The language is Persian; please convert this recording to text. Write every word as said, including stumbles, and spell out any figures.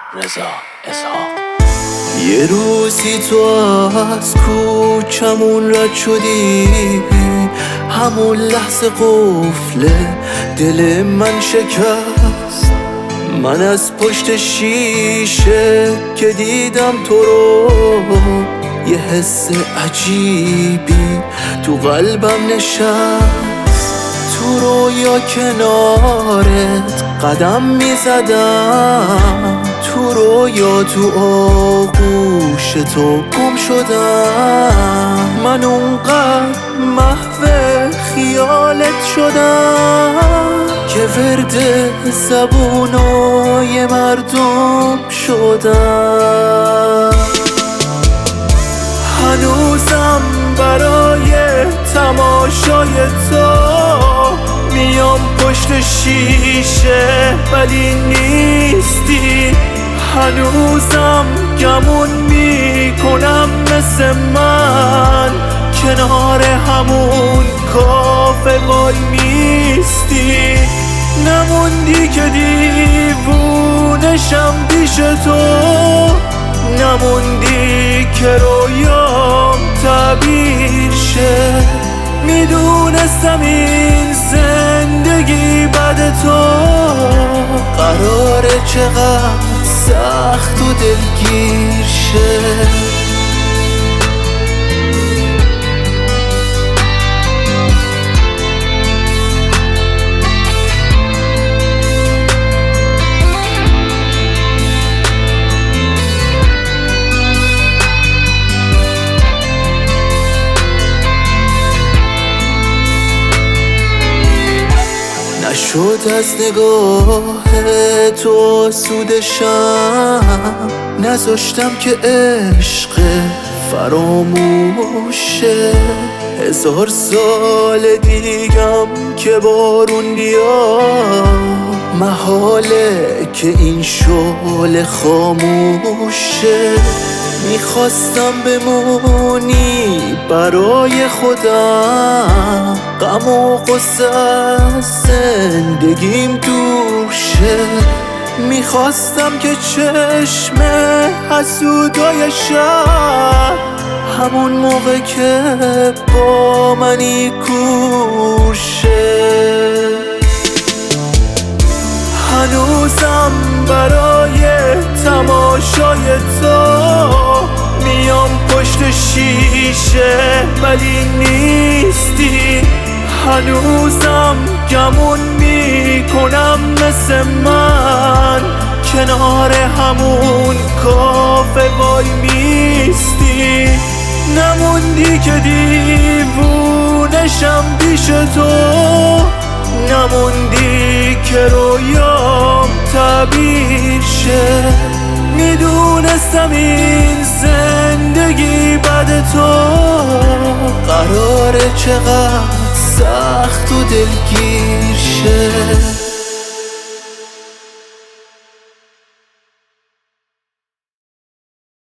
رضا اسحاق. یه روزی تو از کوچمون رد شدی، همون لحظه قفل دل من شکست. من از پشت شیشه که دیدم تو رو، یه حس عجیبی تو قلبم نشست. تو رویا کنارت قدم میزدم، تو رویا تو آغوش تو گم شدم. من اونقدر محو خیالت شدم که ورد زبونای مردم شدم. هنوزم برای تماشای تو میام پشت شیشه ولی نیستی. هنوزم گمون میکنم مثل من، کنار همون کافه وای میستی. نموندی که دیوونشم پیش تو، نموندی که رویام تعبیر شه. میدونستم این زندگی بعد تو قراره چقدر سخت و دلگیر شه. نشد از نگاه تو آسودشم، نذاشتم که عشق فراموشه. هزار سال دیگم که بارون بیاد، محاله که این شعله خاموشه. میخواستم بمونی برای خودم، غم و غصه از زندگیم دور شه. میخواستم که چشم حسودای شهر همون موقع که با منی کور شه. هنوزم برای تماشای تو میام پشت شیشه ولی نیستی. هنوزم گمون میکنم مثل من، کنار همون کافه وای میستی. نموندی که دیوونشم پیش تو، نموندی که رویام تعبیر شه. میدونستم این زندگی بعد تو قراره چقدر سخت و دلگیر شه.